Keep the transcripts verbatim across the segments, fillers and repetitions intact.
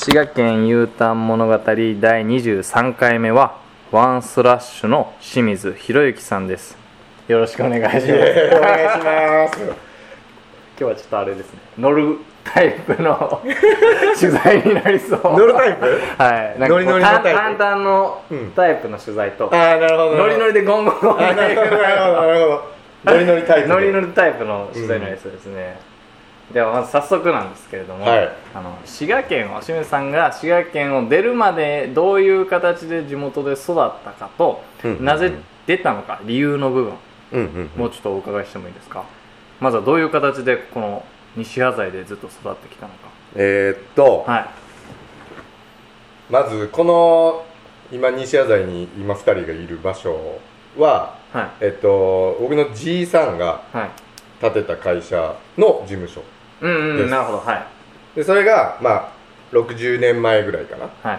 滋賀県 U ターン物語だいにじゅうさんかいめはワンスラッシュの清水博之さんです。よろしくお願いします。お願いします今日はちょっとあれですね、乗るタイプの取材になりそう。 乗るタイプはい、なんかノリノリのタイプ、 淡々のタイプの取材と、うん、 あーなるほど、 ノリノリでゴンゴンゴン、 あーなるほどなるほどなるほど、ノリノリタイプノリノリタイプの取材になりそうですね、うん、ではまず早速なんですけれども、はい、あの滋賀県を清水さんが滋賀県を出るまでどういう形で地元で育ったかと、うんうんうん、なぜ出たのか理由の部分、うんうんうん、もうちょっとお伺いしてもいいですか。まずはどういう形でこの西端材でずっと育ってきたのか。 えー、っと、はい、まずこの今西端材に今ふたりがいる場所は、はい、えっと、僕のじいさんが建てた会社の事務所です。 うんうん、なるほど、はい。 でそれがまあろくじゅうねんまえぐらいかな、はい、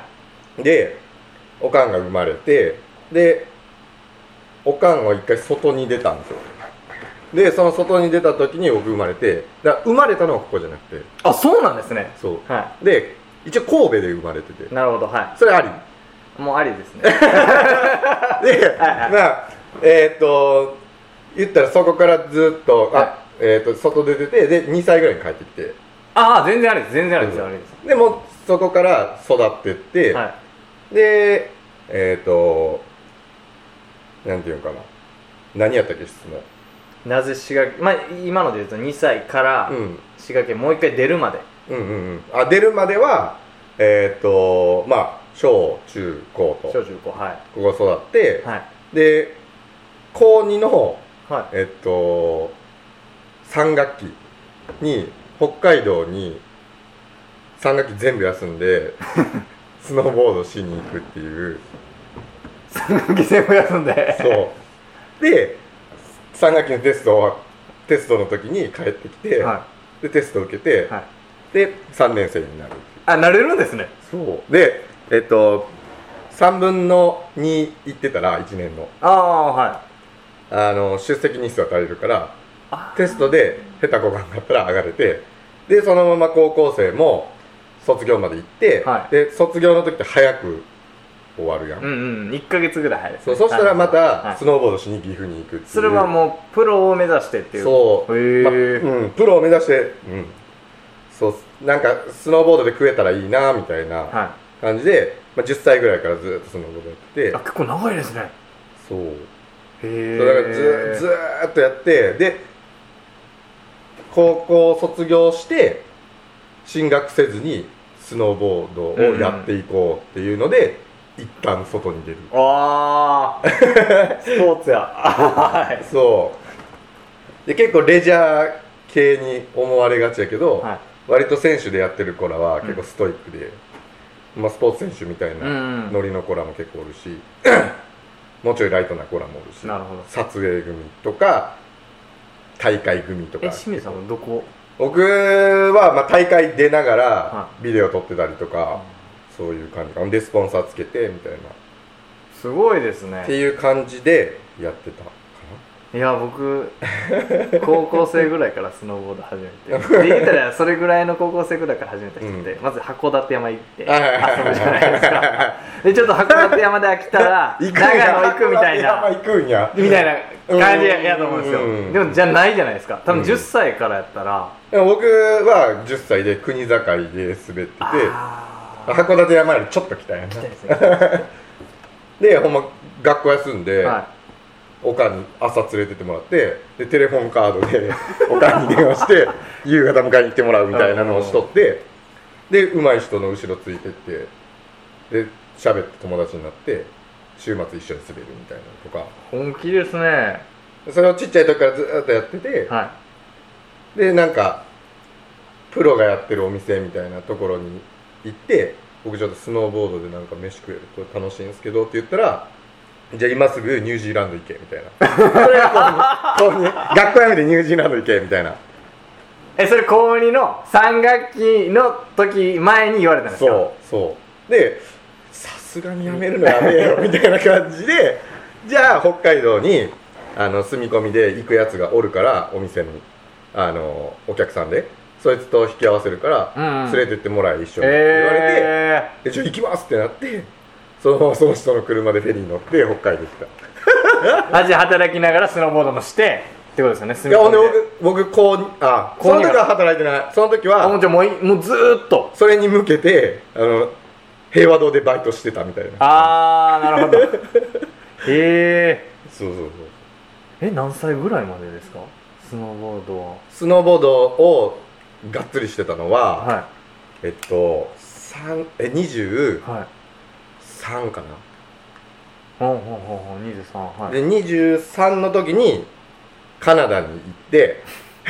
でおかんが生まれて、でおかんは一回外に出たんですよ。でその外に出た時に僕生まれて、だから生まれたのはここじゃなくて、 あ、そうなんですね。 そう、はい、で一応神戸で生まれてて。 なるほど、はい。 それあり、 もうありですねで、はいはい、まあえー、っと言ったらそこからずっと、はい、あ、えー、っと外で出て、でにさいぐらいに帰ってきて、 ああ全然ありです、全然ありです、ありです。 でもそこから育ってって、はい、でえー、っとなんていうのかな、何やったっけ質問。 なぜ滋賀、まあ、今ので言うとにさいから滋賀県もう一回出るまで、 うんうんうん、あ、出るまではえー、っとまあ小中高と小中高、はい、 ここ育って、はい、で高にの、はい、えっとさん学期に北海道にさん学期全部休んでスノーボードしに行くっていう。 さん学期全部休んでそうでさん学期のテストはテストの時に帰ってきて、はい、でテストを受けて、はい、でさんねん生になる。 あ、なれるんですね。 そうで、えっとさんぶんのに行ってたらいちねんの、 ああ、はい、 あの出席日数は足りるからテストで下手こがんかったら上がれて、でそのまま高校生も卒業まで行って、はい、で卒業の時って早く終わるやん、 うんうん、いっかげつぐらい早いですね。 そう、そしたらまたスノーボードしに岐阜に行くっていう、 それはもうプロを目指してっていう。 そう、 へ、 ま、うん、プロを目指して、うん、そうなんかスノーボードで食えたらいいなみたいな感じで、はい、まあ、じゅっさいぐらいからずっとスノーボードやってて。 あ、結構長いですね。 そう、へえ。だからずずーっとやって、で高校卒業して進学せずにスノーボードをやっていこうっていうので、うん、一旦外に出る。 ああスポーツやはい、 そうで結構レジャー系に思われがちやけど、はい、割と選手でやってる子らは結構ストイックで、うん、まあ、スポーツ選手みたいなノリの子らも結構おるし、うん、もうちょいライトな子らもおるし、 なるほど、 撮影組とか大会組とか。 え、清水さんはどこ？ 僕はまあ大会出ながらビデオ撮ってたりとか、はい、そういう感じでスポンサーつけてみたいな。 すごいですねっていう感じでやってたかな。いや僕高校生ぐらいからスノーボード始めてで言ったらそれぐらいの高校生ぐらいから始めた人って、うん、まず函館山行って遊ぶじゃないですかでちょっと函館山で飽きたら長野行くみたいな山行くんやみたいな感じやと思うんですよ。でもじゃないじゃないですか。多分じゅっさいからやったら、 うん、僕はじゅっさいで国境で滑ってて、函館山よりちょっと北やな。でほんま学校休んで、はい、おかんに朝連れてってもらって、でテレフォンカードでおかんに電話して夕方迎えに来てもらうみたいなのをしとって、で上手い人の後ろついてってで喋って友達になって週末一緒に滑るみたいなとか。 本気ですね。 それをちっちゃい時からずっとやってて、はい、でなんかプロがやってるお店みたいなところに行って、僕ちょっとスノーボードでなんか飯食えると楽しいんですけどって言ったら、じゃあ今すぐニュージーランド行けみたいなそれがこうに学校辞めてニュージーランド行けみたいな。 え、それ高にのさん学期の時前に言われたんですか？ そうそうで、さすがに辞めるのやめよみたいな感じでじゃあ北海道にあの住み込みで行くやつがおるから、お店にあのお客さんでそいつと引き合わせるから、うんうん、連れてってもらい一緒にって言われて、えー、でちょ行きますってなって、そのままその人の車でフェリーに乗って北海道来た。あ、じゃあ働きながらスノーボードもしてってことですよね。 いやほんで僕僕こうあその時は働いてない。その時はもうじゃあもうもうずーっとそれに向けてあの平和堂でバイトしてたみたいな。 ああなるほど。へえー、 そうそうそう。 え何歳ぐらいまでですか、スノーボードは。 スノーボードをがっつりしてたのは、はい、えっとえにじゅうさんかな。 ほうほうほうほうにじゅうさん、はい、 でにじゅうさんの時にカナダに行って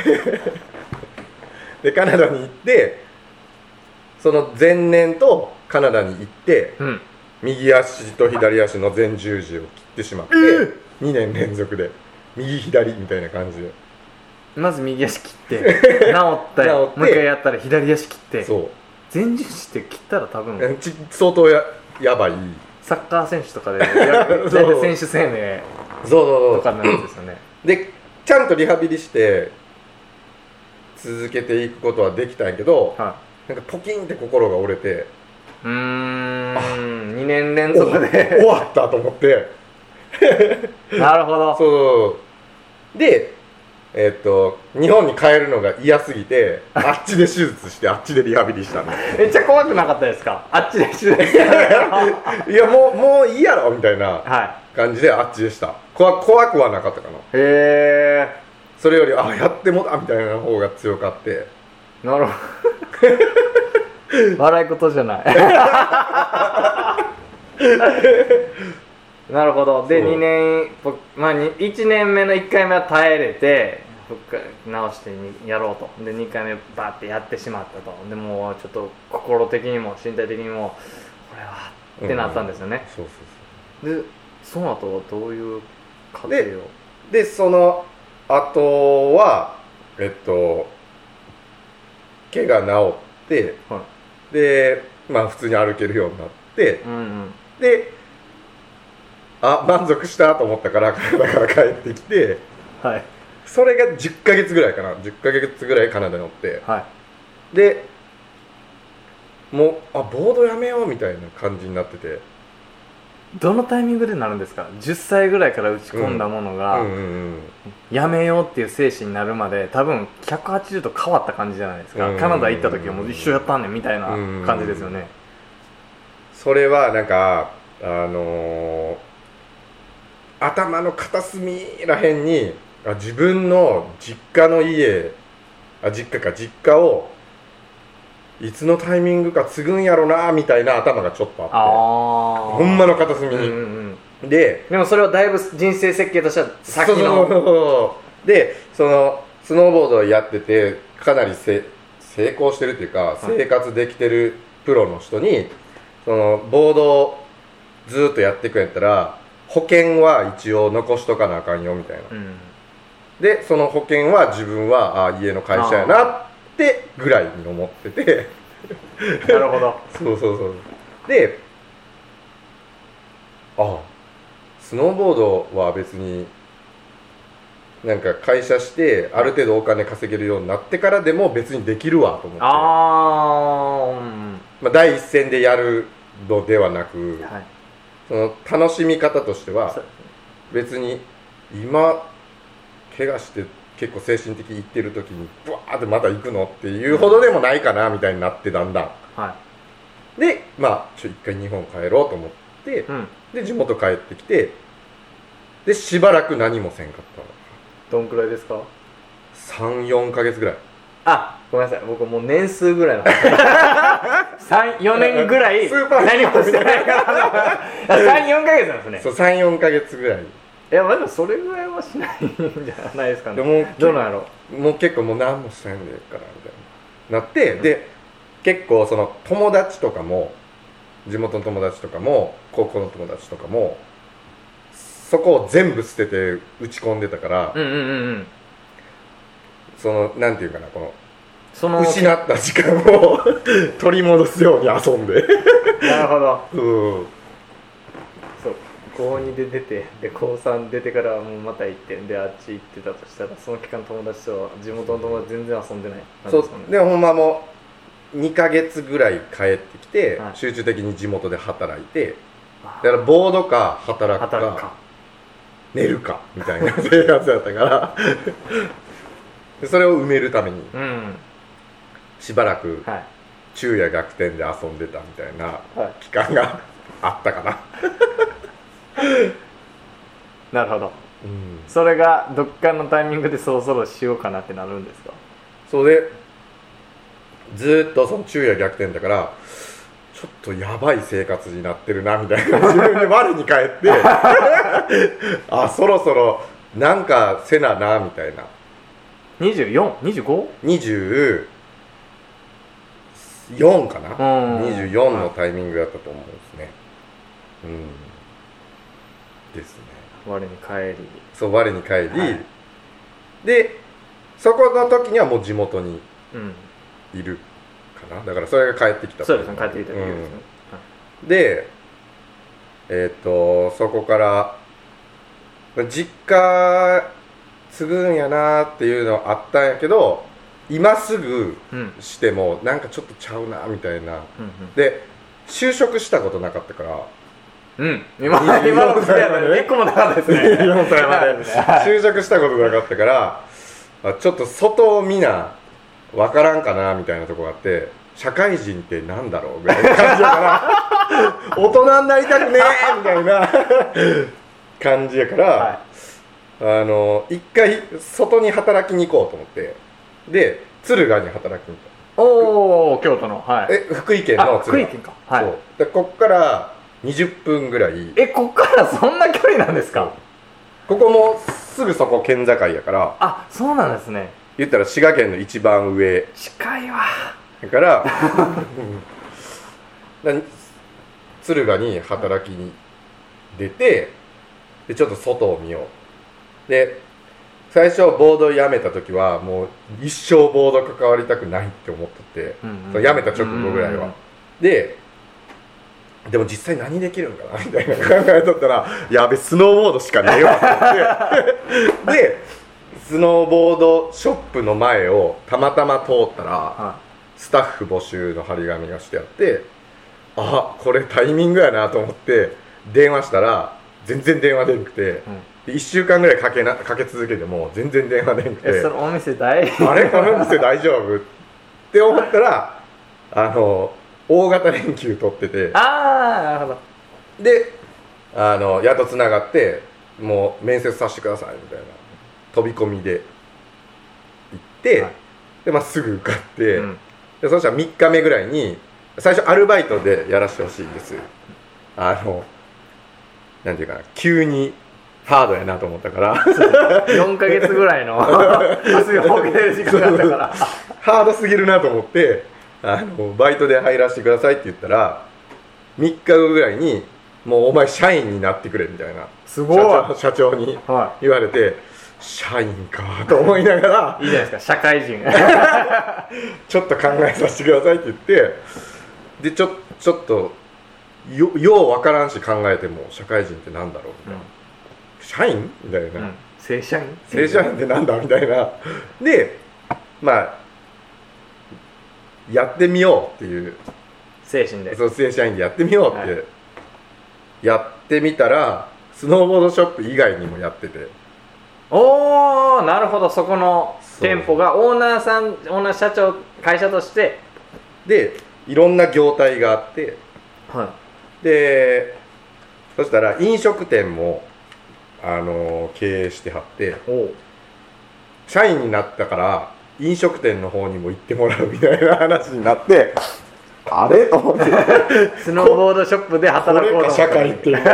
でカナダに行ってその前年とカナダに行って、うん、右足と左足の前十字を切ってしまって、えー、にねん連続で右左みたいな感じでまず右足切って治ったらもう一回やったら左足切って、そう前十字って切ったら多分相当 や, やばいサッカー選手とかで大体選手生命とかになるんですよね。 でちゃんとリハビリして続けていくことはできたんやけど、はい、なんかポキンって心が折れて、 うーんにねん連続で終わったと思ってなるほど。 そうでえー、っと日本に帰るのが嫌すぎてあっちで手術してあっちでリハビリしたんでめっちゃ怖くなかったですか、あっちで手術していやもうもういいやろみたいな感じであっちでした。怖, 怖くはなかったかな。へえ。 それよりあやってもだみたいな方が強かって。 なるほど笑い事じゃないなるほど。でにねん、まあ、いちねんめのいっかいめは耐えれて直してやろうと。でにかいめバーってやってしまったと。でもうちょっと心的にも身体的にもこれはってなったんですよね、うん、そうそうそう。でその後はどういう過程を で, でその後はえっと怪我治って、はい、でまあ普通に歩けるようになって、うんうん、であ満足したと思ったからカナダから帰ってきて、はい、それがじゅっかげつぐらいかな。じゅっかげつぐらいカナダにおって、はい、でもうあボードやめようみたいな感じになってて。 どのタイミングでなるんですか。じゅっさいぐらいから打ち込んだものが、うんうんうんうん、やめようっていう精神になるまで多分ひゃくはちじゅうど変わった感じじゃないですか、うんうんうん、カナダ行った時はもう一緒やったんねんみたいな感じですよね、うんうんうん、 それはなんかあのー、頭の片隅らへんにあ自分の実家の家あ実家か実家をいつのタイミングか継ぐんやろなみたいな頭がちょっとあって、あほんまの片隅に、うんうん、ででもそれはだいぶ人生設計としては先のそうそうそうでそのスノーボードをやっててかなり成功してるっていうか生活できてるプロの人にそのボードをずっとやっていくんやったら保険は一応残しとかなあかんよみたいな、うん、でその保険は自分はあ家の会社やなってぐらいに思っててなるほどそうそうそうであスノーボードは別になんか会社してある程度お金稼げるようになってからでも別にできるわと思ってあ、うんまあ、第一線でやるのではなく、はい、その楽しみ方としては別に今怪我して結構精神的にいってる時にブワーってまた行くのっていうほどでもないかなみたいになってだんだん、はい、でまあちょ一回日本帰ろうと思って、うん、で地元帰ってきてでしばらく何もせんかったの。 どんくらいですか。 さん、よんかげつぐらい。 あ、ごめんなさい僕もう年数ぐらいのさん、よねんぐらい何もしてないからさん、よんかげつなんですね。 そうさん、よんかげつぐらい。 いやまだそれぐらいはしないんじゃないですかね。でもどうなんやろう。もう結構もう何もせんでいいからみたいななって、うん、で結構その友達とかも地元の友達とかも高校の友達とかもそこを全部捨てて打ち込んでたから、うんうんうんうん、そのなんていうかなこのその失った時間を取り戻すように遊んでなるほど、 うん、 そう高にで出てで高さん出てからもうまた行ってであっち行ってたとしたらその期間友達とは地元の友達全然遊んでない。 そうでほんまもうにかげつぐらい帰ってきて、 はい、 集中的に地元で働いてだからボードか働く か, 働くか寝るかみたいな生活だったからでそれを埋めるために、うん、しばらく昼夜逆転で遊んでたみたいな期間があったかな、 はい、なるほど、うん、それがどっかのタイミングでそろそろしようかなってなるんですか？ そうでずっとその昼夜逆転だからちょっとやばい生活になってるなみたいな自分で我に返ってあそろそろなんかせななみたいな。 にじゅうよん、にじゅうご？ にじゅうよんかな、にじゅうよんのタイミングだったと思うんですね。うんですね。 我に帰りそう我に帰り、はい、でそこの時にはもう地元にいるかな、だからそれが帰ってきた。 そうですね、帰ってきた時ですね、 うん、でえっ、ー、とそこから実家継ぐんやなっていうのあったんやけど今すぐしてもなんかちょっとちゃうなみたいな、うんうん、で就職したことなかったからうん今今の歳までいっこもなかったですねよんさいまで就職したことなかったからちょっと外を見な分からんかなみたいなとこがあって社会人ってなんだろうぐらいの感じだから大人になりたくねえみたいな感じやから、はい、あの一回外に働きに行こうと思ってで敦賀に働きに行った。 おお京都の、はい、 え福井県の敦賀。 福井県か、はい、 そうでこっからにじゅっぷんぐらい。 えこっからそんな距離なんですか？ ここもすぐそこ県境やから。 あそうなんですね。 言ったら滋賀県の一番上近いわだから敦賀に働きに出てでちょっと外を見ようで最初ボードやめた時はもう一生ボード関わりたくないって思ってて、うんうん、やめた直後ぐらいは、うんうん、ででも実際何できるんかなみたいな考えとったらやべスノーボードしかねえわと思ってでスノーボードショップの前をたまたま通ったら、はい、スタッフ募集の張り紙がしてあってあこれタイミングやなと思って電話したら全然電話出なくて、うん、でいっしゅうかんぐらいかけなかけ続けても全然電話出なくてえそのお店大丈夫あれこの店大丈夫って思ったらあの大型連休取っててああなるほどであのやっとつながってもう面接させてくださいみたいな飛び込みで行って、はい、でまあ、すぐ受かって、うん、でそしたらみっかめぐらいに最初アルバイトでやらせてほしいんです。あのなんていうかな急にハードやなと思ったからよんかげつぐらいの汗をほけてる時間があったからハードすぎるなと思ってあのバイトで入らせてくださいって言ったらみっかごぐらいにもうお前社員になってくれみたいなすごい社長、社長に言われて、はい、社員かと思いながらいいじゃないですか社会人ちょっと考えさせてくださいって言ってでちょ、ちょっと よ, ようわからんし考えても社会人ってなんだろうみたいな、うん、社員みたいな、うん、 正社員正社員ってなんだみたいなでまあやってみようっていう精神でそう正社員でやってみようって、はい、やってみたらスノーボードショップ以外にもやってておーなるほどそこの店舗がオーナーさんオーナー社長会社としてでいろんな業態があって、はい、でそしたら飲食店もあの経営してはって社員になったから飲食店の方にも行ってもらうみたいな話になってあれと思ってスノーボードショップで働こうとこれか社会っていう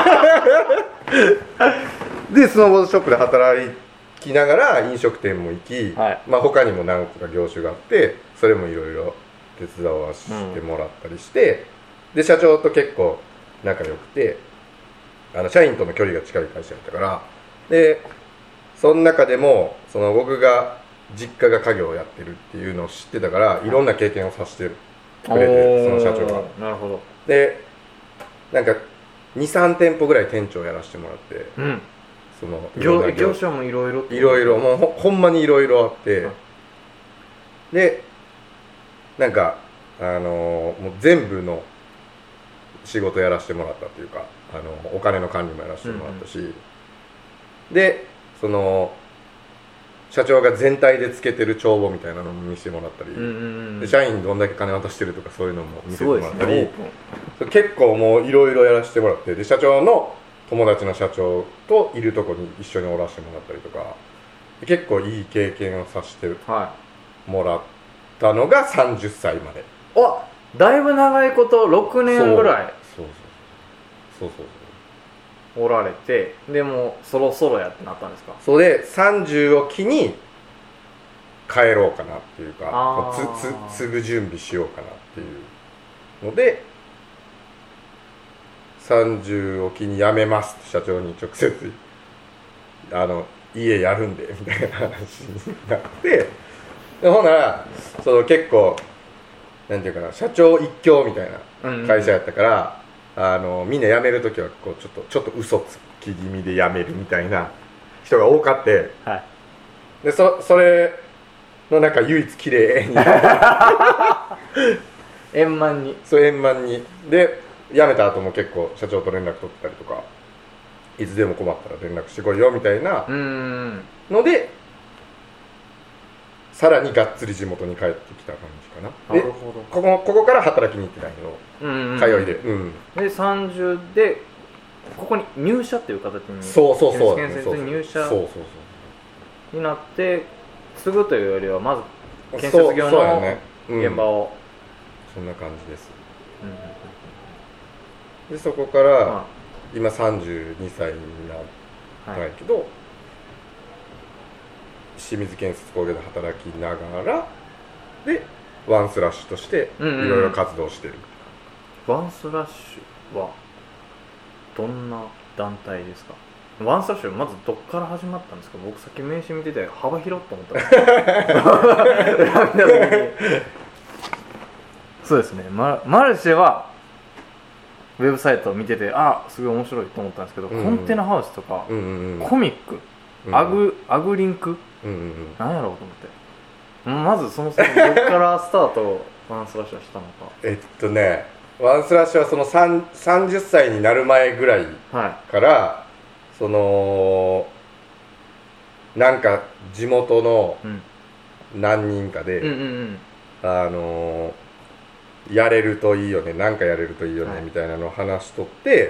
でスノーボードショップで働きながら飲食店も行き、はい、まあ、他にも何個か業種があってそれもいろいろ手伝わせてもらったりして、うん、で社長と結構仲良くてあの社員との距離が近い会社だったからでその中でもその僕が実家が家業をやってるっていうのを知ってたからいろんな経験をさせてくれてその社長がなるほどでなんかにさん店舗ぐらい店長やらせてもらって、 うん、 その業, 業者もいろいろいろいろもう ほ, ほんまにいろいろあって、うん、でなんかあのー、もう全部の仕事やらせてもらったっていうか、あのお金の管理もやらせてもらったし、うんうん、でその社長が全体でつけてる帳簿みたいなのも見せてもらったり、うんうんうん、で社員にどんだけ金渡してるとかそういうのも見せてもらったり、ね、結構もういろいろやらせてもらって、で社長の友達の社長といるとこに一緒におらせてもらったりとか、結構いい経験をさせてもらったのがさんじゅっさいまで。 あ、だいぶ長いこと、ろくねんぐらいそうそうそうそうおられて、でもそろそろやってなったんですか？ それでさんじゅうを機に帰ろうかなっていうか、つつ継ぐ準備しようかなっていうので、さんじゅうを機に辞めますって社長に直接あの家やるんでみたいな話になって、でほんならその結構なんていうかな、社長一強みたいな会社やったから、うんうん、あのみんな辞めるときはこうちょっとちょっと嘘つき気味で辞めるみたいな人が多かって、はい、で そ, それの中唯一綺麗に円満にそう円満にで辞めた後も結構社長と連絡取ったりとか、いつでも困ったら連絡してこいよみたいなので、さらにがっつり地元に帰ってきた感じかな。なるほど。ここ、ここから働きに行ってたんやけど、うんうん、通いで、うん、 でさんじゅうでここに入社っていう形に、 そうそうそう、 建設に入社になって継ぐというよりはまず建設業の現場を、 そんな感じです、うん、でそこから、まあ、今さんじゅうにさいになったんやけど、はい、清水建設工業で働きながらでワンスラッシュとしていろいろ活動してる、 うんうん、ワンスラッシュはどんな団体ですか？ワンスラッシュまずどっから始まったんですか？僕さっき名刺見てて幅広っと思ったんですそうですね、マ, マルシェはウェブサイトを見てて、あ、すごい面白いと思ったんですけど、うんうん、コンテナハウスとか、うんうんうん、コミック、うん、アグ、アグリンク、うんうんうん、何やろうと思って、まずそもそもどっからスタートワンスラッシュはしたのかえっとねワンスラッシュはそのさんじゅっさいになる前ぐらいから、はい、そのなんか地元の何人かで、うんうんうん、あのやれるといいよね、なんかやれるといいよね、はい、みたいなのを話しとって、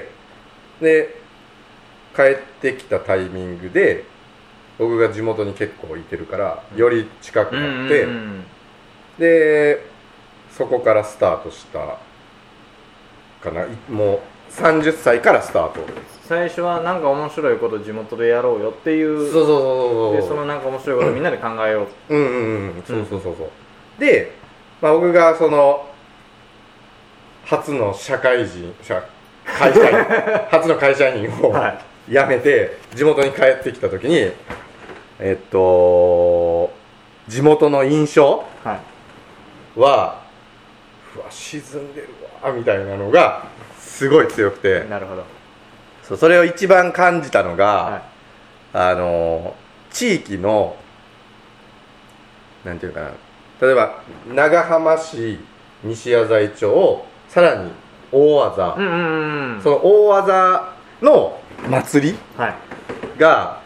で帰ってきたタイミングで僕が地元に結構いてるからより近くなって、うんうんうん、でそこからスタートしたかな。もうさんじゅっさいからスタート。 最初はなんか面白いこと地元でやろうよっていう、 そうそうそうそう、 でそのなんか面白いことみんなで考えよう、うんうんうん、そうそうそうそう、で、まあ、僕がその初の社会人社会社員初の会社員を辞めて地元に帰ってきた時に、えっと地元の印象は、はい、うわ沈んでるわみたいなのがすごい強くて、 なるほど、 そう、それを一番感じたのが、はい、あの地域のなんていうかな、例えば長浜市西矢西町さらに大技、うんうんうん、その大技の祭りが、はい、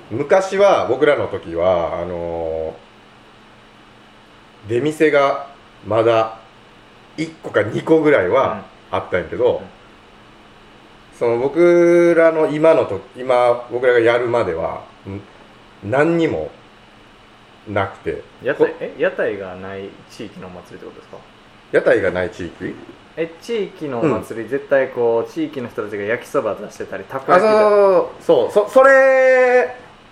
昔は僕らの時はあの出店がまだいっこかにこぐらいはあったんやけど、うんうん、その僕らの今のと今僕らがやるまでは何にもなくて、 屋台え屋台がない地域のお祭りってことですか？ 屋台がない地域？ え地域のお祭り、うん、絶対こう地域の人たちが焼きそば出してたりたこ焼きだそうそう そ, それ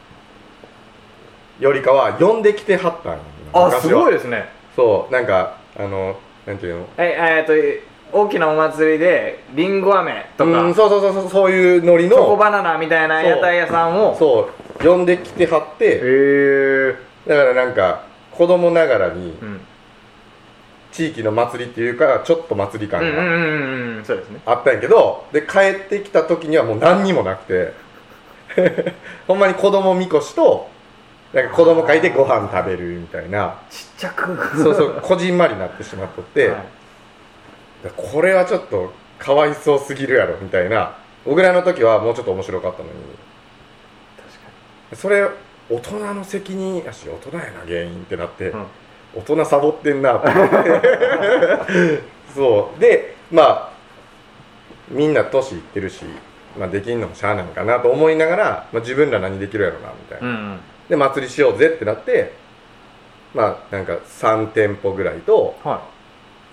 よりかは呼んできてはったんよ。 あ、すごいですね。 そう、なんかあのなんていうの、 ええー、っと大きなお祭りでりんご飴とか、 うん、そうそうそうそういうノリのチョコバナナみたいな屋台屋さんをそう呼んできてはって、へー、だからなんか子供ながらに、うん、 地域の祭りっていうかちょっと祭り感があったんやけど、で帰ってきた時にはもう何にもなくてほんまに子供みこしとなんか子供会でご飯食べるみたいな、 ちっちゃくそうそうこじんまりになってしまっとって、はい、これはちょっとかわいそうすぎるやろみたいな。僕らの時はもうちょっと面白かったのに、確かにそれ大人の責任やし、大人やな原因ってなって、うん、大人サボってんなってそうで、まあみんな年いってるし、まあ、できんのもしゃあないかなと思いながら、まあ、自分ら何できるやろなみたいな、うんうん、で祭りしようぜってなって、まあなんかさん店舗ぐらいと、はい、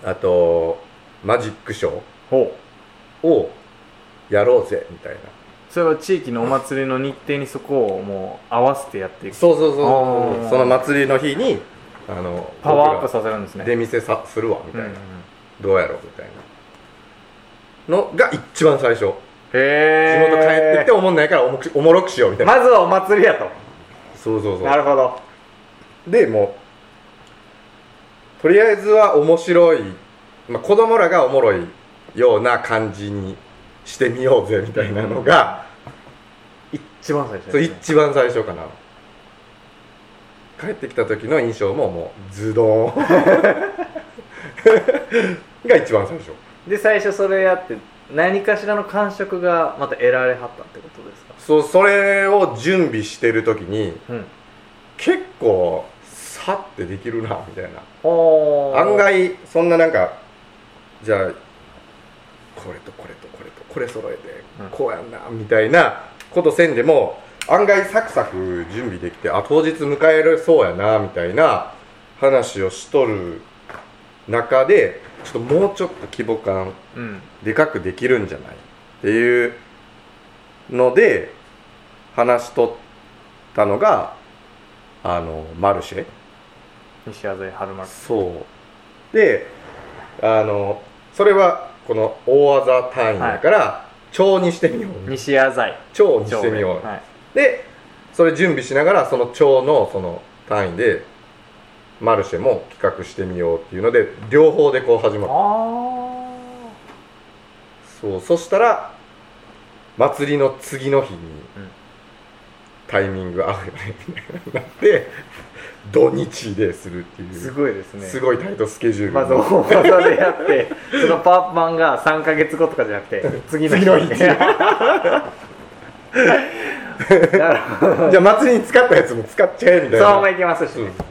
あとマジックショーをやろうぜみたいな。 それは地域のお祭りの日程にそこをもう合わせてやっていく。 そうそうそう、その祭りの日にあのパワーアップさせるんですね。 出店さするわみたいな、うんうん、どうやろうみたいなのが一番最初。へー、地元帰ってきておもんないから おも, おもろくしようみたいな。 まずはお祭りやと。 そうそうそう。 なるほど。 でもうとりあえずは面白い、まあ、子供らがおもろいような感じにしてみようぜみたいなのが、 うん、一番最初ですね。そう一番最初かな。帰ってきた時の印象ももうズドーンが一番最初で、最初それやって何かしらの感触がまた得られはったってことですか？ そう、それを準備してる時に、うん、結構さってできるなみたいな。案外そんななんかじゃあこれとこれとこれとこれ揃えてこうやんなみたいなことせんでも案外サクサク準備できて、あ当日迎えるそうやなみたいな話をしとる中で、ちょっともうちょっと規模感でかくできるんじゃないっていうので話しとったのがあのマルシェ、 西麻布春マルシェ。 そうで、あのそれはこの大技単位だから、はい、町にしてみよう、 西麻布町にしてみよう、はい、でそれ準備しながらその町のその単位でマルシェも企画してみようっていうので両方でこう始まった。あそう、そしたら祭りの次の日にタイミング合うよねみたいになって土日でするっていう、 すごいですね。 すごいタイトスケジュール、 まず大技でやってそのパーマンがさんかげつごとかじゃなくて次の日、次の日じゃあ祭りに使ったやつも使っちゃえみたいな。 そうもいけますし、ね、うん、そうそう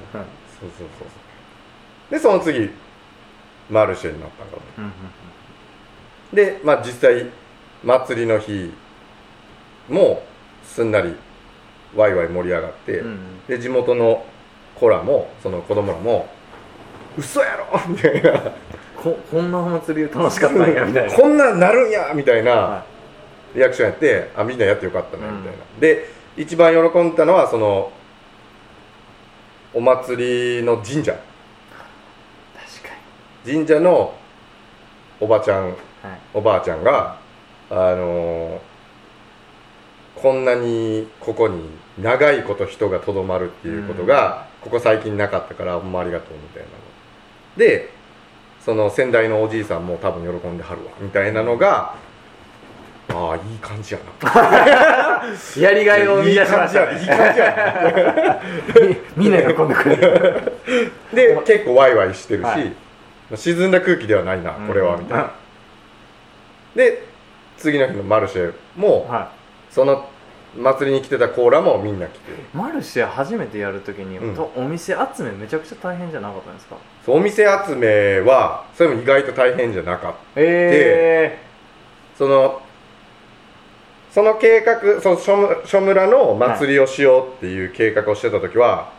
そう。でその次マルシェになったから、うんうんうん、でまあ実際祭りの日もすんなりワイワイ盛り上がって、うんうん、で地元の子らもその子供らも嘘やろみたいなこ, こんなお祭り楽しかったんやみたいなこんなんなるんやみたいなリアクションやって、あみんなやってよかったねみたいな、うん、で一番喜んだのはそのお祭りの神社、確かに神社のおばちゃん、はい、おばあちゃんがあのー、こんなにここに長いこと人がとどまるっていうことがここ最近なかったからほんまありがとうみたいなので、その先代のおじいさんも多分喜んではるわみたいなのが、ああいい感じやなやりがいを生み出しましたね。いい感じやなみんな喜んでくれるで結構ワイワイしてるし、はい、沈んだ空気ではないなこれはみたいな、うん、で次の日のマルシェも、はい、その祭りに来てたコーラもみんな来て、 マルシェ初めてやるときに、うん、お店集めめちゃくちゃ大変じゃなかったんですか？ そう、お店集めはそれも意外と大変じゃなかった、えー、そのその計画、その所村の祭りをしようっていう計画をしてた時は、はい、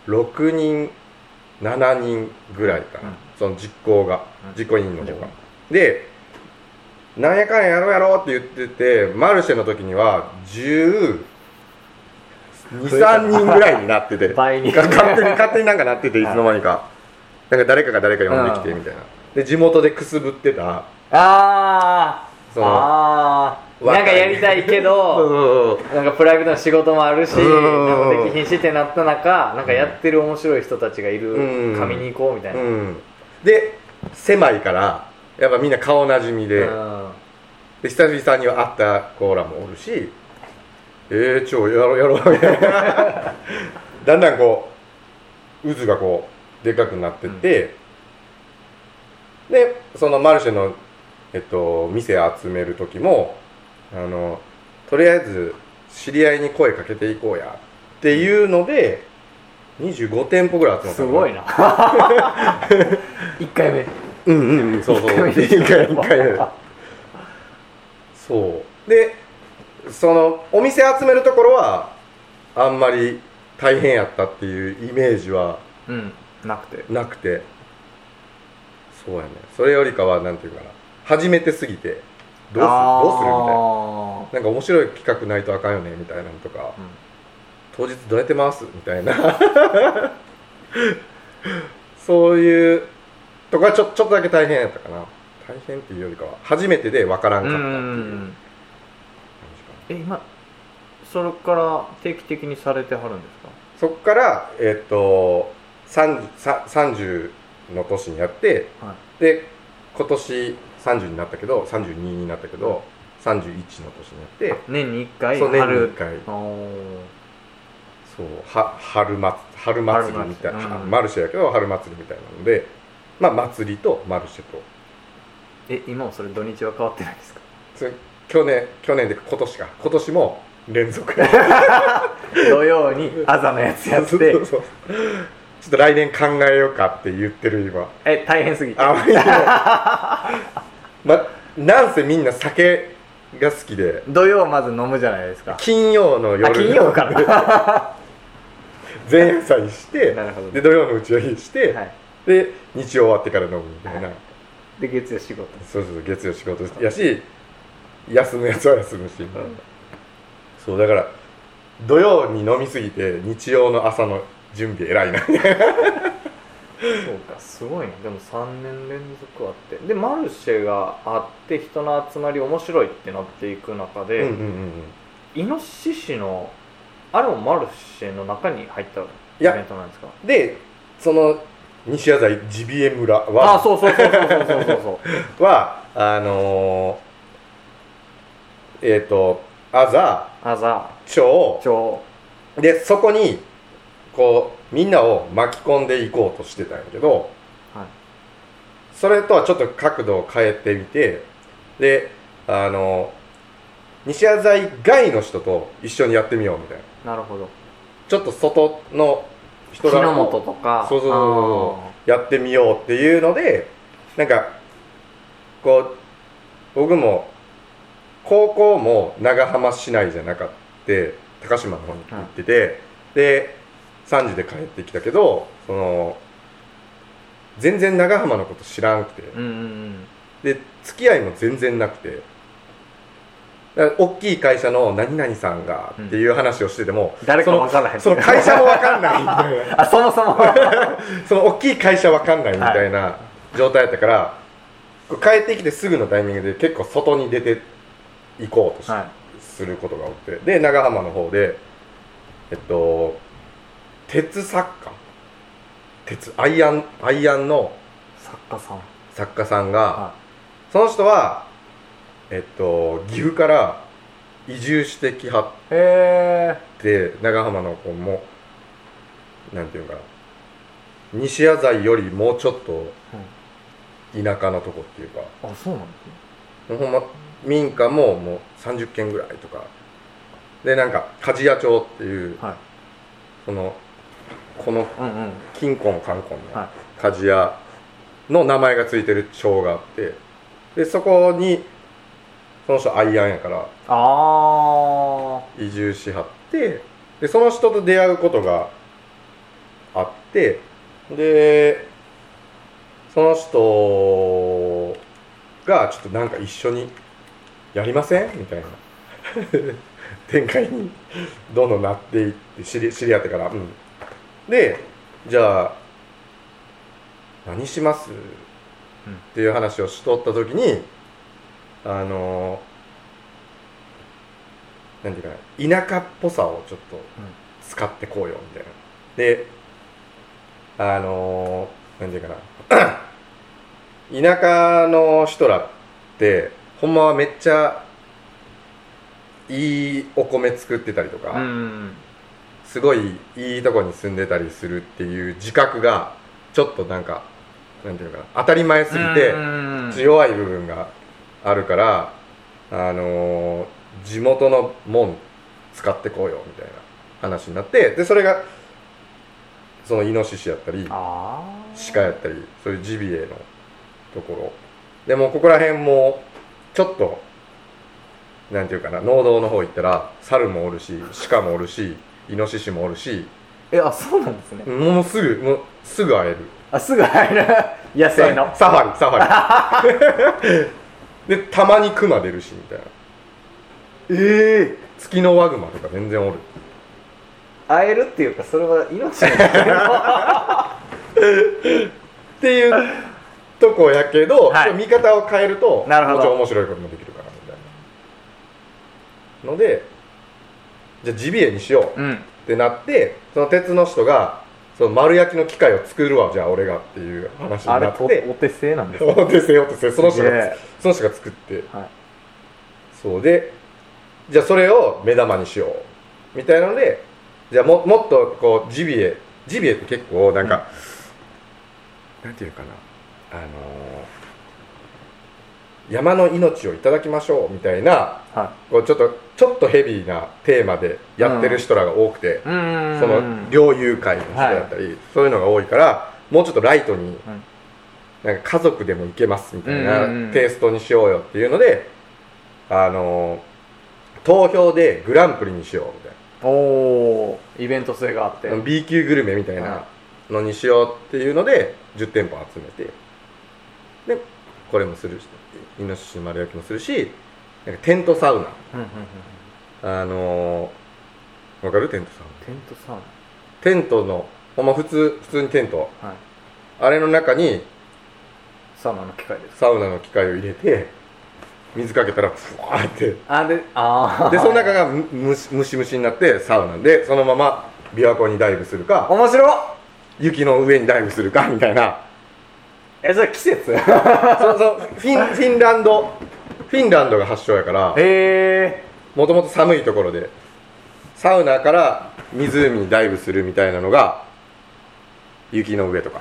ろくにんななにんぐらいかな、うん、その実行が、うん、実行委員の方が、うん、でなんやかんややろうやろうって言ってて、マルシェの時にはじゅうに、さんにんぐらいになってて倍に勝手に勝手になんかなってて、いつの間にかなんか誰かが誰か呼んできてみたいな、で地元でくすぶってた、 あーあーなんかやりたいけどなんかプライベートな仕事もあるし、なんかできひんしってなった中、なんかやってる面白い人たちがいる、うん、神に行こうみたいな、うん、 で狭いからやっぱみんな顔なじみで、で久々に会った子らもおるし、えー、ちょやろうやろうみたいなだんだんこう渦がこうでかくなってって、うん、でそのマルシェの、えっと、店集める時もあのとりあえず知り合いに声かけていこうやっていうのでにじゅうご店舗ぐらい集まった。 すごいないっかいめうんうんうんそうそういっかいめいっかいめそうでそのお店集めるところはあんまり大変やったっていうイメージは、 うん、なくてなくてそうやね。それよりかはなんていうかな、初めてすぎてどうするどうするみたいな、なんか面白い企画ないとあかんよねみたいなのとか、うん、当日どうやって回すみたいなそういうとかちょ、ちょっとだけ大変やったかな。大変っていうよりかは初めてで分からんかったっていう感じかな。 え今それから定期的にされてはるんですか？ そこからえっとさんじゅうの年にやって、はい、で今年さんじゅうになったけどさんじゅうにになったけど、はい、さんじゅういちの年にやって年にいっかい。 そう年にいっかいそうは春祭春祭りみたいな、うん、マルシェやけど春祭りみたいなので、まあ祭りとマルシェと。 え今もそれ土日は変わってないですか？ それ去年去年で今年か今年も連続土曜にあざのやつやってそうそうそう、 ちょっと来年考えようかって言ってる今。 え大変すぎてあまなんせみんな酒が好きで土曜まず飲むじゃないですか。 金曜の夜金曜から前夜祭してで土曜の打ち上げして、はい、で日曜終わってから飲むみたいな、はい、 で月曜仕事。 そうそう月曜仕事やし休むやつは休むし、うん、そうだから土曜に飲みすぎて日曜の朝の準備偉いなそうかすごいね。でもさんねん連続あってでマルシェがあって人の集まり面白いってなっていく中で、うんうんうんうん、イノシシのあれもマルシェの中に入ったイベントなんですか？ でその西谷材ジビエ村はあそうそうそうそうそうそうそうはあのー、えっ、ー、とあざあざ町町でそこにこうみんなを巻き込んでいこうとしてたんやけど、はい、それとはちょっと角度を変えてみてであの西谷材外の人と一緒にやってみようみたいな。 なるほど。 ちょっと外の人ら日の本とかそうそうそうやってみようっていうのでなんかこう僕も高校も長浜市内じゃなかって高島の方に行ってて、はい、でさんじで帰ってきたけどその全然長浜のこと知らんくて、うんうんうん、で付き合いも全然なくてだから大きい会社の何々さんがっていう話をしてても、 うん、誰か分からないその会社も分かんないみたいなあそもそもその大きい会社分かんないみたいな状態だったから、はい、帰ってきてすぐのタイミングで結構外に出て行こうとし、はい、することが多くてで長浜の方でえっと鉄作家鉄アイアンアイアンの作家さん作家さんが、はい、その人はえっと岐阜から移住してきはって長浜の子もなんていうか西谷材よりもうちょっと田舎のとこっていうか、 うん、あそうなんですね。ほんま民家ももうさんじゅっけんぐらいとかでなんか鍛冶屋町っていう、はい、そのこの金婚観光の鍛冶屋の名前がついてる町があってでそこにその人アイアンやからあ移住しはってでその人と出会うことがあってでその人がちょっとなんか一緒にやりませんみたいな展開にどんどんなっていって知り、知り合ってから、うん、でじゃあ何します、うん、っていう話をしとった時にあのなんていうかな田舎っぽさをちょっと使ってこうよみたいなであのなんていうかな田舎の人らってほんまはめっちゃいいお米作ってたりとか、うん、すごいいいとこに住んでたりするっていう自覚がちょっとなんかなんていうのかな、当たり前すぎて弱い部分があるから、あのー、地元のもん使ってこうよみたいな話になって、でそれがそのイノシシやったり鹿やったりそういうジビエのところでも、ここら辺もちょっとなんていうかな、農道の方行ったら猿もおるし鹿もおるしイノシシもおるし、 え、あ、そうなんですね。 もうすぐもうすぐ会える。 あ、すぐ会える野生のサファリサファリでたまにクマ出るしみたいな。ええー、ツキノワグマとか全然おる。 会えるっていうか、それは命のっていうとこやけど、はい、見方を変えるとなるほど、 もちろん面白いこともできるからみたいなので、じゃあジビエにしようってなって、うん、その鉄の人がその丸焼きの機械を作るわ、じゃあ俺がっていう話になって、 あれお手製なんですか？ お手製お手製、その人がその人が作って、はい、そうで、じゃあそれを目玉にしようみたいなので、じゃあ も, もっとこうジビエジビエって結構なんか、うん、なんていうかな、あのー、山の命をいただきましょうみたいな、はい、こうちょっとちょっとヘビーなテーマでやってる人らが多くて、うん、その猟友会の人だったり、はい、そういうのが多いから、もうちょっとライトに、はい、なんか家族でもいけますみたいなテイストにしようよっていうので、あのー、投票でグランプリにしようみたいな。 おー、イベント性があって B 級グルメみたいなのにしようっていうのでじゅってんぽ集めて、でこれもするし、イノシシの丸焼きもするし、なんかテントサウナ、あのー、わかる？テントサウナ。 テントサウナ。 テントのほんま普通普通にテント、はい、あれの中にサウナの機械です。 サウナの機械を入れて水かけたらふわーって、 あであでその中がむしむしむしになってサウナで、そのまま琵琶湖にダイブするか、 面白っ、 雪の上にダイブするかみたいな。 え、それ季節そうそうフィン、フィンランドフィンランドが発祥やから、 へー、もともと寒いところでサウナから湖にダイブするみたいなのが雪の上とか、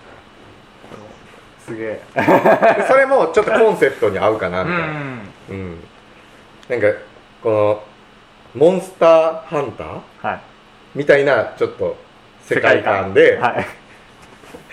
すげえそれもちょっとコンセプトに合うかなみたいな、うん、うん、なんかこのモンスターハンター、はい、みたいなちょっと世界観で、はい、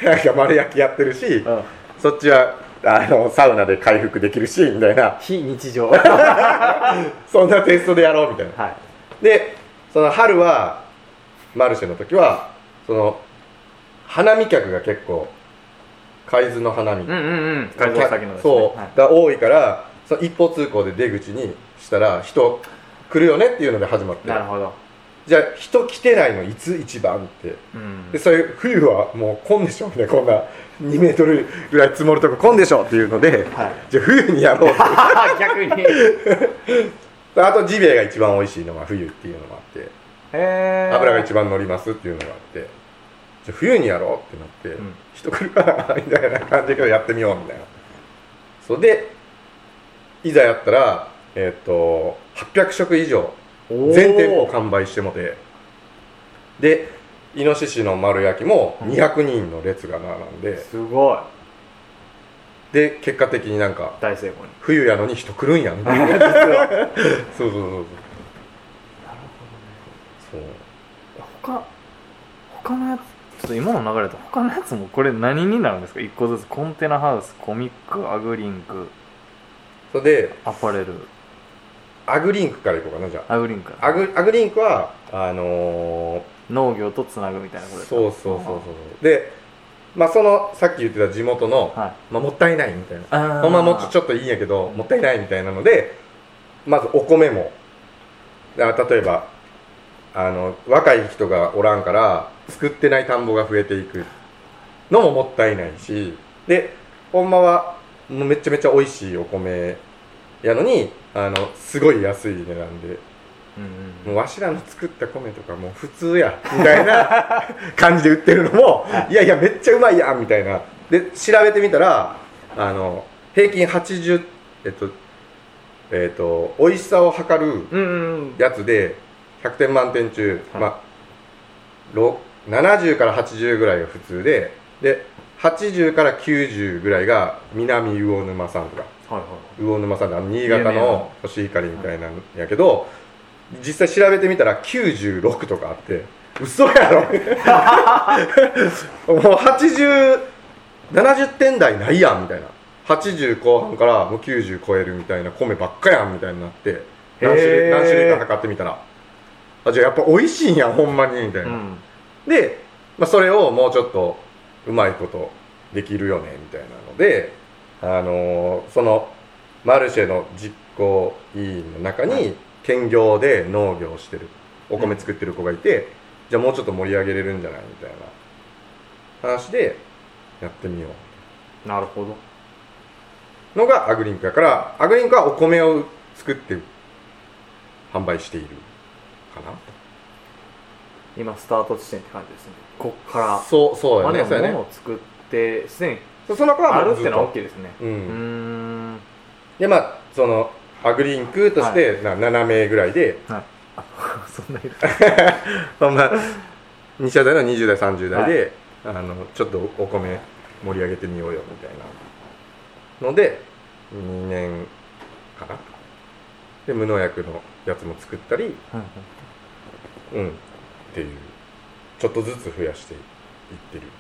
なんか丸焼きやってるし、うん、そっちはあのサウナで回復できるしみたいな、 非日常そんなテイストでやろうみたいな、はい、でその春はマルシェの時はその花見客が結構海津の花見、うんうんうん、海津の先のですね、そう、はい、が多いから、その一方通行で出口にしたら人来るよねっていうので始まって、 なるほど、 じゃあ人来てないのいつ一番って、うん、でそういう冬はもう混んでしょみたいな、こんなにメートルぐらい積もるとこ混んでしょっていうので、はい、じゃあ冬にやろうって逆にあとジビエが一番美味しいのが冬っていうのがあって、へー、脂が一番乗りますっていうのがあって、じゃあ冬にやろうってなって、うん、人来るかなみたいな感じでやってみようみたいな。それでいざやったら、えー、とはっぴゃくしょく以上全店舗完売してもて、でイノシシの丸焼きもにひゃくにんの列が並んで、うん、 すごい。 で結果的になんか大成功に、 冬やのに人来るんやんみたいなそうそうそうそう、なるほどね。 そう他他のやつ、ちょっと今の流れと他のやつもこれ何になるんですか？いっこずつ。コンテナハウス、コミック、アグリンク、 それでアパレル。 アグリンクからいこうかな。じゃあアグリンクアグ、アグリンクはあのー、 農業とつなぐみたいなことですか？ そうそうそうそうで、まあそのさっき言ってた地元の、はい、まあ、もったいないみたいな、ほんまもうちょっといいんやけどもったいないみたいなので、まずお米もだから例えばあの若い人がおらんから作ってない田んぼが増えていくのももったいないし、でほんまはもうめちゃめちゃ美味しいお米やのにあのすごい安い値段で、うんうん、もうわしらの作った米とかもう普通やみたいな感じで売ってるのもいやいやめっちゃうまいやんみたいなで調べてみたらあの平均はちじゅうえっとえっと美味しさを測るやつでひゃくてん満点中、はい、まあななじゅうからはちじゅうぐらいが普通でではちじゅうからきゅうじゅうぐらいが南魚沼産とか、はいはい、魚沼産で新潟のコシヒカリみたいなんやけど、はい、実際調べてみたらきゅうじゅうろくとかあって嘘やろもうはちじゅう、ななじゅってん台ないやんみたいなはちじゅう後半からもうきゅうじゅう超えるみたいな米ばっかやんみたいになって何種類、何種類か測ってみたらあじゃあやっぱ美味しいんやほんまにみたいな、うん、で、まあ、それをもうちょっとうまいことできるよねみたいなので、あのー、そのマルシェの実行委員の中に兼業で農業をしてるお米作ってる子がいて、うん、じゃあもうちょっと盛り上げれるんじゃないみたいな話でやってみよう。なるほど。 のがアグリンクだからアグリンクはお米を作って販売しているかな。 今スタート地点って感じですね。こっからそうそうだね。 まあ、物を作ってすでにその子はあるってのは大きいですね。 うん。うーんでまあそのアグリンクとして、はい、ななめいぐらいで、はい、 あそんないるそんな西田代のにじゅう代さんじゅう代で、はい、あのちょっとお米盛り上げてみようよみたいなのでにねんかなで無農薬のやつも作ったり、うん、うん、っていうちょっとずつ増やしていってる。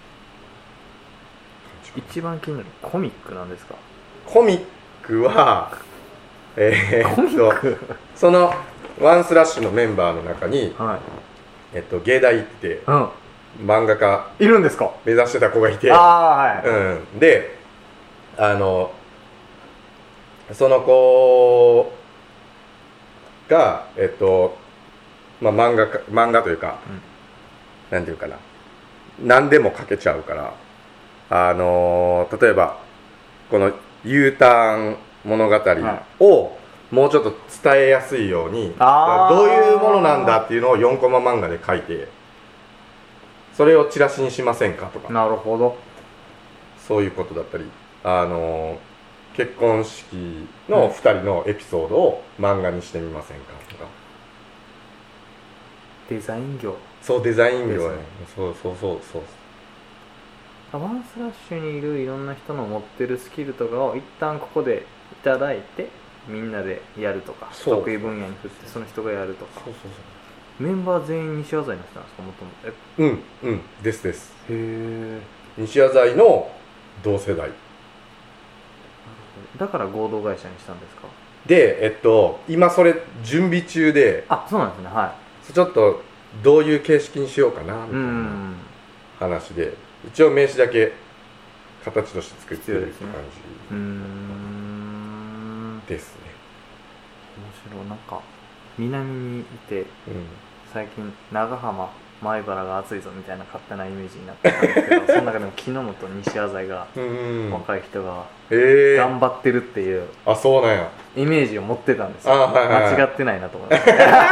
一番気になるコミックなんですか？ コミックはえー、っとそのワンスラッシュのメンバーの中に、はい、えっと芸大行って、うん、漫画家いるんですか？ 目指してた子がいて、 あ、はい、 うん、であのその子がえっとまあ漫画か漫画というか、うん、なんていうかな何でも描けちゃうからあの例えばこの U ターン物語をもうちょっと伝えやすいように、はい、どういうものなんだっていうのをよんコマ漫画で書いてそれをチラシにしませんかとか。 なるほど。 そういうことだったりあの結婚式のふたりのエピソードを漫画にしてみませんかとか。 デザイン業。 そうデザイン業ね。そうそうそうそう。 ワンスラッシュにいるいろんな人の持ってるスキルとかを一旦ここでいただいてみんなでやるとか得意分野に振ってその人がやるとか。そうそうそう。メンバー全員西麻布の人なんですか？もともと。 うんうんですです。 へえ。 西麻布の同世代。 だから合同会社にしたんですか？ でえっと今それ準備中で。 あ、そうなんですね。はい。 ちょっとどういう形式にしようかなみたいな話で一応名刺だけ形として作ってるって感じですね。 面白い。なんか南にいて、うん、最近長浜米原が暑いぞみたいな勝手なイメージになってたんですけどその中でも木之本西麻布が若い人が頑張ってるっていう、 あ、そうなんやイメージを持ってたんですよ。 はいはいはい、 間違ってないなと思います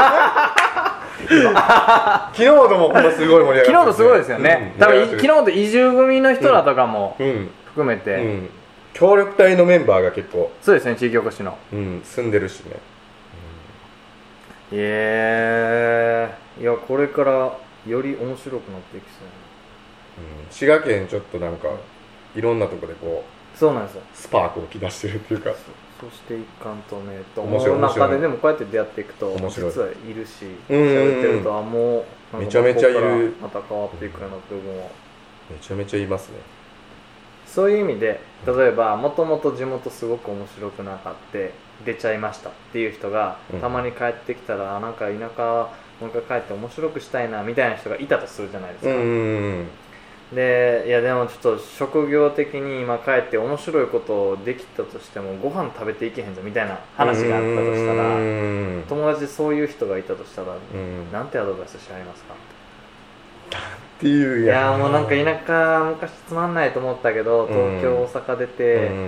木之本もほんますごい盛り上がってる、ね、 木之本すごいですよね、うん、多分木之本移住組の人らとかも含めて、うんうんうん、 協力隊のメンバーが結構そうですね、地域おこしの、 うん、住んでるしね、 うん、いやいやこれからより面白くなっていきそう、 うん、滋賀県ちょっとなんかいろんなとこでこうそうなんですよスパークを起き出してるっていうか、 そうしていかんとねと思う中ででもこうやって出会っていくと実はいるし喋ってるとあもうめちゃめちゃいる、 また変わっていくような部分はめちゃめちゃいますね。 そういう意味で例えばもともと地元すごく面白くなかって出ちゃいましたっていう人がたまに帰ってきたら、うん、なんか田舎もう一回帰って面白くしたいなみたいな人がいたとするじゃないですか、うんうんうん、でいやでもちょっと職業的に今帰って面白いことできたとしてもご飯食べていけへんぞみたいな話があったとしたら、友達でそういう人がいたとしたら、うん、なんてアドバイスしてありますか？ っていうやいやもうなんか田舎昔つまんないと思ったけど東京、うん、大阪出て、うん、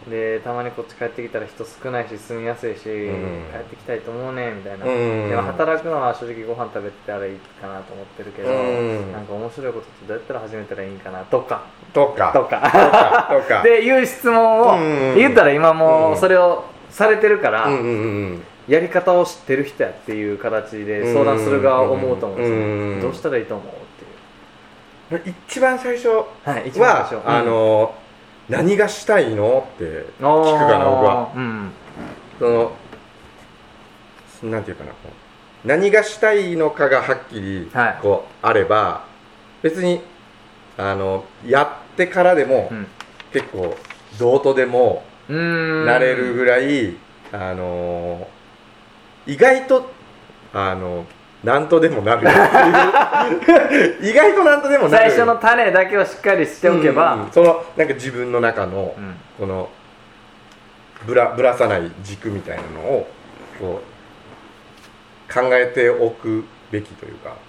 でたまにこっち帰ってきたら人少ないし住みやすいし、うん、帰ってきたいと思うねみたいな、うん、でも働くのは正直ご飯食べてたらいいかなと思ってるけど、うん、なんか面白いことってどうやったら始めたらいいんかなとかとかとかとかでいう質問を、うん、言ったら今もうそれをされてるから、うんうんうんやり方を知ってる人やっていう形で相談する側は思うと思うんですよね。どうしたらいいと思うっていう一番最初は、はい、一番最初、うん、あの何がしたいのって聞くかな僕は、うん、そのなんていうかな何がしたいのかがはっきりこう、はい、あれば別にあのやってからでも、うん、結構どうとでもなれるぐらいあの意外とあの何とでもなるっていう意外と何とでもなる最初の種だけをしっかりしておけば、うんうん、 そのなんか自分の中の、うん、このぶらぶらさない軸みたいなのをこう考えておくべきというか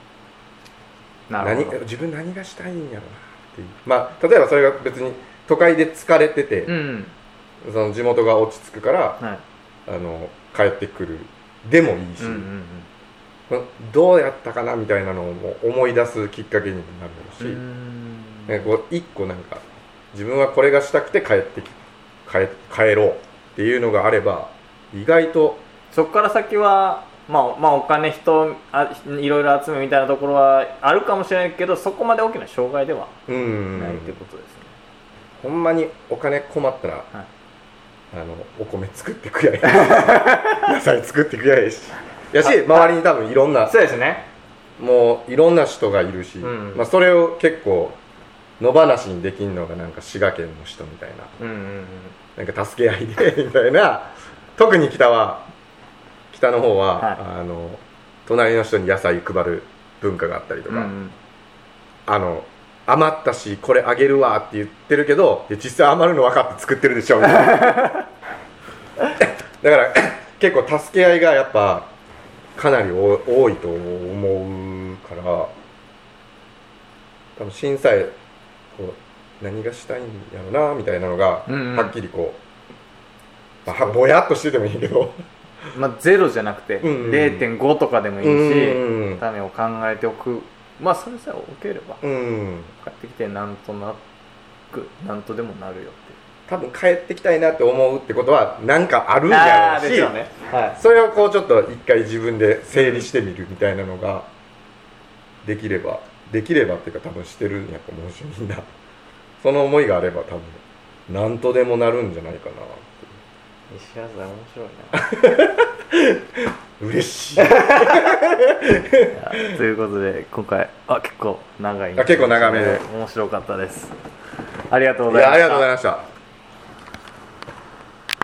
何自分何がしたいんやろうなっていうまあ例えばそれが別に都会で疲れてて、うん、その地元が落ち着くから、はい、あの帰ってくるでもいいし、うんうんうん、どうやったかなみたいなのを思い出すきっかけにもなるし、うんなんかこう一個なんか自分はこれがしたくて帰ってき帰帰ろうっていうのがあれば意外とそこから先は、まあ、まあお金人あいろいろ集めみたいなところはあるかもしれないけどそこまで大きな障害ではないっていうことですね。 ほんまにお金困ったら、はいあのお米作ってくやい野菜作ってくやいしやし周りに多分いろんなそうですねもういろんな人がいるし、うんまあ、それを結構野放しにできるのがなんか滋賀県の人みたいな、うんうんうん、なんか助け合いでみたいな特に北は北の方は、はい、あの隣の人に野菜配る文化があったりとか、うんうん、あの余ったしこれあげるわって言ってるけど実際余るの分かって作ってるでしょみたいなだから結構助け合いがやっぱかなり多いと思うから多分震災こう何がしたいんやろなみたいなのが、うんうん、はっきりこう、まあ、ぼやっとしててもいいけどまあゼロじゃなくて、うんうん、れいてんご とかでもいいし、うんうん、種を考えておくまあそれさえ置ければ、うん、帰ってきてなんとなくなんとでもなるよって多分帰ってきたいなって思うってことはなんかあるんやろうし、ねはい、それをこうちょっと一回自分で整理してみるみたいなのができればできればっていうか多分してるんやと思うしみんなその思いがあれば多分なんとでもなるんじゃないかなって西原さん面白いな嬉しいということで今回あ結構長いんで結構長めで面白かったです。ありがとうございました。 いやありがとうございました。